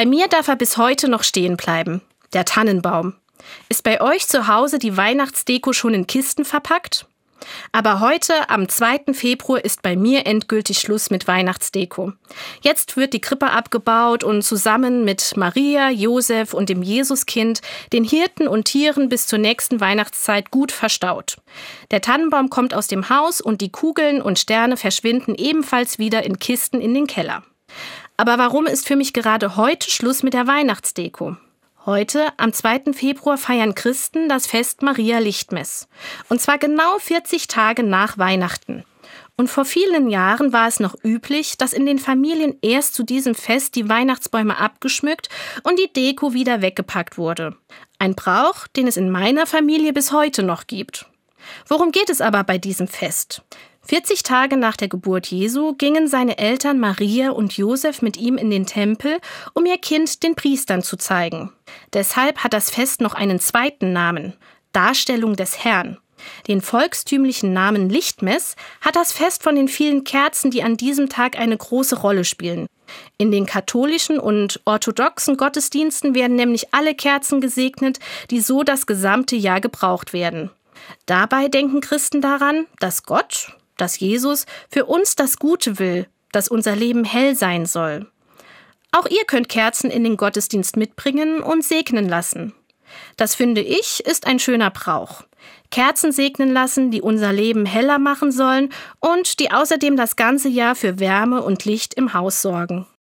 Bei mir darf er bis heute noch stehen bleiben. Der Tannenbaum. Ist bei euch zu Hause die Weihnachtsdeko schon in Kisten verpackt? Aber heute, am 2. Februar, ist bei mir endgültig Schluss mit Weihnachtsdeko. Jetzt wird die Krippe abgebaut und zusammen mit Maria, Josef und dem Jesuskind, den Hirten und Tieren bis zur nächsten Weihnachtszeit gut verstaut. Der Tannenbaum kommt aus dem Haus und die Kugeln und Sterne verschwinden ebenfalls wieder in Kisten in den Keller. Aber warum ist für mich gerade heute Schluss mit der Weihnachtsdeko? Heute, am 2. Februar, feiern Christen das Fest Maria Lichtmess. Und zwar genau 40 Tage nach Weihnachten. Und vor vielen Jahren war es noch üblich, dass in den Familien erst zu diesem Fest die Weihnachtsbäume abgeschmückt und die Deko wieder weggepackt wurde. Ein Brauch, den es in meiner Familie bis heute noch gibt. Worum geht es aber bei diesem Fest? 40 Tage nach der Geburt Jesu gingen seine Eltern Maria und Josef mit ihm in den Tempel, um ihr Kind den Priestern zu zeigen. Deshalb hat das Fest noch einen zweiten Namen: Darstellung des Herrn. Den volkstümlichen Namen Lichtmess hat das Fest von den vielen Kerzen, die an diesem Tag eine große Rolle spielen. In den katholischen und orthodoxen Gottesdiensten werden nämlich alle Kerzen gesegnet, die so das gesamte Jahr gebraucht werden. Dabei denken Christen daran, dass Gott, dass Jesus für uns das Gute will, dass unser Leben hell sein soll. Auch ihr könnt Kerzen in den Gottesdienst mitbringen und segnen lassen. Das, finde ich, ist ein schöner Brauch. Kerzen segnen lassen, die unser Leben heller machen sollen und die außerdem das ganze Jahr für Wärme und Licht im Haus sorgen.